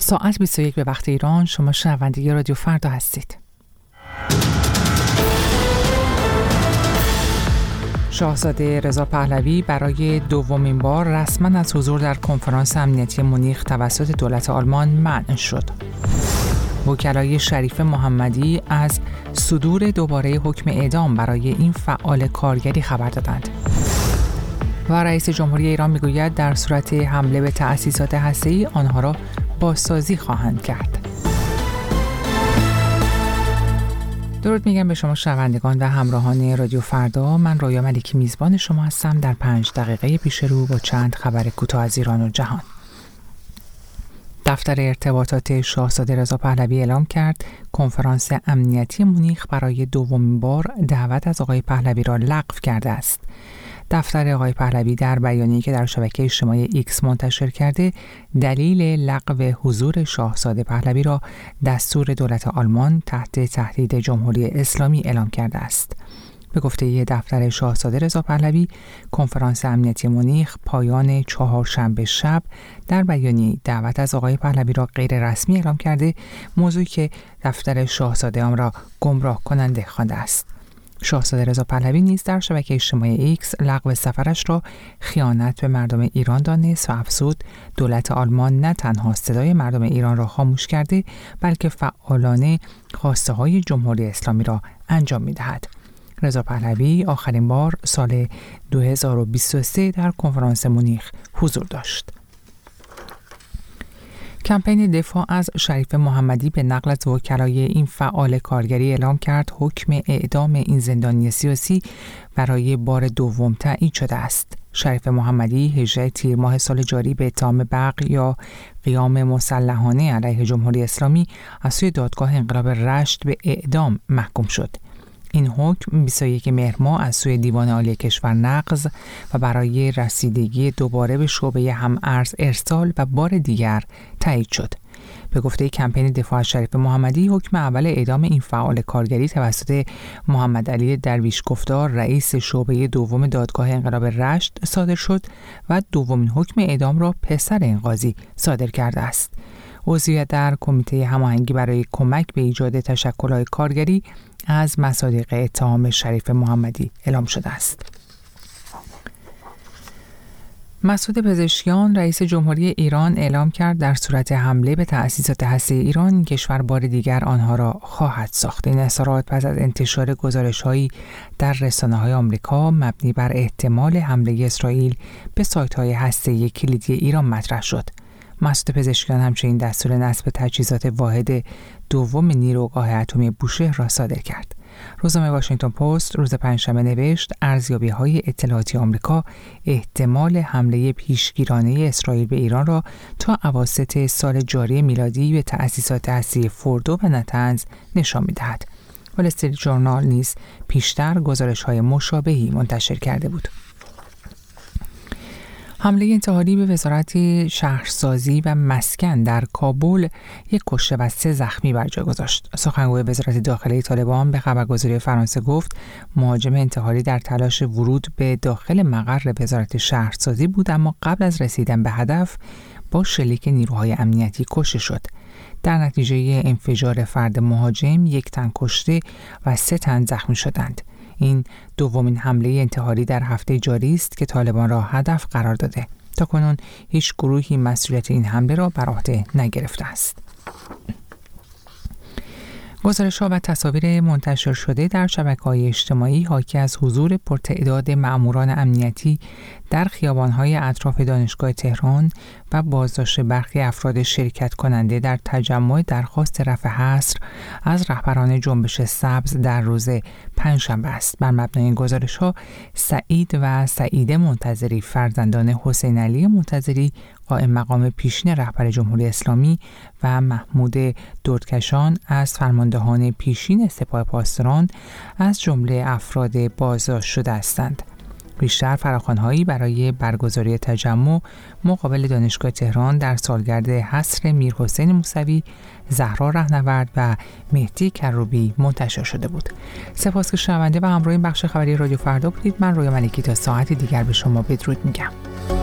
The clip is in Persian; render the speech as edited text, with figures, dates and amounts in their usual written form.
ساعت 21 به وقت ایران. شما شنونده رادیو فردا هستید. شاهزاده رضا پهلوی برای دومین بار رسما از حضور در کنفرانس امنیتی مونیخ توسط دولت آلمان منع شد. وکلای شریف محمدی از صدور دوباره حکم اعدام برای این فعال کارگری خبر دادند. و رئیس جمهوری ایران میگوید در صورت حمله به تأسیسات هسته‌ای آنها را بازسازی خواهند کرد. درود میگم به شما شنوندگان و همراهان رادیو فردا. من رویا ملکی میزبان شما هستم در 5 دقیقه پیش رو با چند خبر کوتاه از ایران و جهان. دفتر ارتباطات شاهزاده رضا پهلوی اعلام کرد کنفرانس امنیتی مونیخ برای دومین بار دعوت از آقای پهلوی را لغو کرده است. دفتر آقای پهلوی در بیانیه‌ای که در شبکه اجتماعی ایکس منتشر کرده دلیل لغو حضور شاهزاده پهلوی را دستور دولت آلمان تحت تهدید جمهوری اسلامی اعلام کرده است. به گفته دفتر شاهزاده رضا پهلوی، کنفرانس امنیتی مونیخ پایان چهارشنبه شب در بیانیه دعوت از آقای پهلوی را غیر رسمی اعلام کرده، موضوعی که دفتر شاهزاده آن را گمراه کننده خوانده است. شاهزاده رضا پهلوی نیز در شبکه اجتماعی ایکس لغو سفرش را خیانت به مردم ایران دانست و افزود دولت آلمان نه تنها صدای مردم ایران را خاموش کرده بلکه فعالانه خواسته های جمهوری اسلامی را انجام می‌دهد. رضا پهلوی آخرین بار سال 2023 در کنفرانس مونیخ حضور داشت. کمپین دفاع از شریف محمدی به نقل از وکلای این فعال کارگری اعلام کرد حکم اعدام این زندانی سیاسی برای بار دوم تایید شده است. شریف محمدی 18 تیر ماه سال جاری به اتهام بغی یا قیام مسلحانه علیه جمهوری اسلامی از سوی دادگاه انقلاب رشت به اعدام محکوم شد. این حکم 21 مهر ماه از سوی دیوان عالی کشور نقض و برای رسیدگی دوباره به شعبه هم ارز ارسال و بار دیگر تایید شد. به گفته کمپین دفاع از شریف محمدی، حکم اول اعدام این فعال کارگری توسط محمد علی درویش گفتار رئیس شعبه دوم دادگاه انقلاب رشت صادر شد و دومین حکم اعدام را پسر این قاضی صادر کرده است. عضویت در کمیته هماهنگی برای کمک به ایجاد تشکل‌های کارگری از مصادیق اتهام شریف محمدی اعلام شده است. مسعود پزشکیان رئیس جمهوری ایران اعلام کرد در صورت حمله به تأسیسات هسته‌ای ایران این کشور بار دیگر آنها را خواهد ساخت. این اظهارات پس از انتشار گزارش‌هایی در رسانه‌های آمریکا مبنی بر احتمال حمله اسرائیل به سایت‌های هسته‌ای کلیدی ایران مطرح شد. مسعود پزشکیان همچنین دستور نصب تجهیزات واحد دوم نیروگاه اتمی بوشهر را صادر کرد. روزنامه واشنگتن پست روز پنجشنبه نوشت ارزیابی‌های اطلاعاتی آمریکا احتمال حمله پیشگیرانه اسرائیل به ایران را تا اواسط سال جاری میلادی به تأسیسات هسته‌ای فوردو و نتنز نشان می‌دهد. وال استریت ژورنال نیز پیشتر گزارش‌های مشابهی منتشر کرده بود. حمله انتحاری به وزارت شهرسازی و مسکن در کابل یک کشته و 3 زخمی بر جای گذاشت. سخنگوی وزارت داخلی طالبان به خبرگزاری فرانسه گفت مهاجم انتحاری در تلاش ورود به داخل مقر وزارت شهرسازی بود، اما قبل از رسیدن به هدف با شلیک نیروهای امنیتی کشته شد. در نتیجه انفجار فرد مهاجم 1 تن کشته و 3 تن زخمی شدند. این دومین حمله انتحاری در هفته جاری است که طالبان را هدف قرار داده. تاکنون هیچ گروهی مسئولیت این حمله را بر عهده نگرفته است. گزارش‌ها و تصاویر منتشر شده در شبکه‌های اجتماعی حاکی از حضور پرتعداد مأموران امنیتی در خیابان‌های اطراف دانشگاه تهران و بازداشت برخی افراد شرکت کننده در تجمع درخواست رفع حصر از رهبران جنبش سبز در روز پنجشنبه است. بر مبنای این گزارش‌ها سعید و سعیده منتظری فرزندان حسین علی منتظری قائم مقام پیشین رهبر جمهوری اسلامی و محمود دردکشان از فرماندهان پیشین سپاه پاسداران از جمله افراد بازداشت شده هستند. بیشتر فراخوان‌هایی برای برگزاری تجمع مقابل دانشگاه تهران در سالگرد حصر میرحسین موسوی، زهرا رهنورد و مهدی کروبی منتشر شده بود. سپاس که شنونده و همراه این بخش خبری رادیو فردا بودید. من رویا ملکی تا ساعتی دیگر به شما بدرود میگم.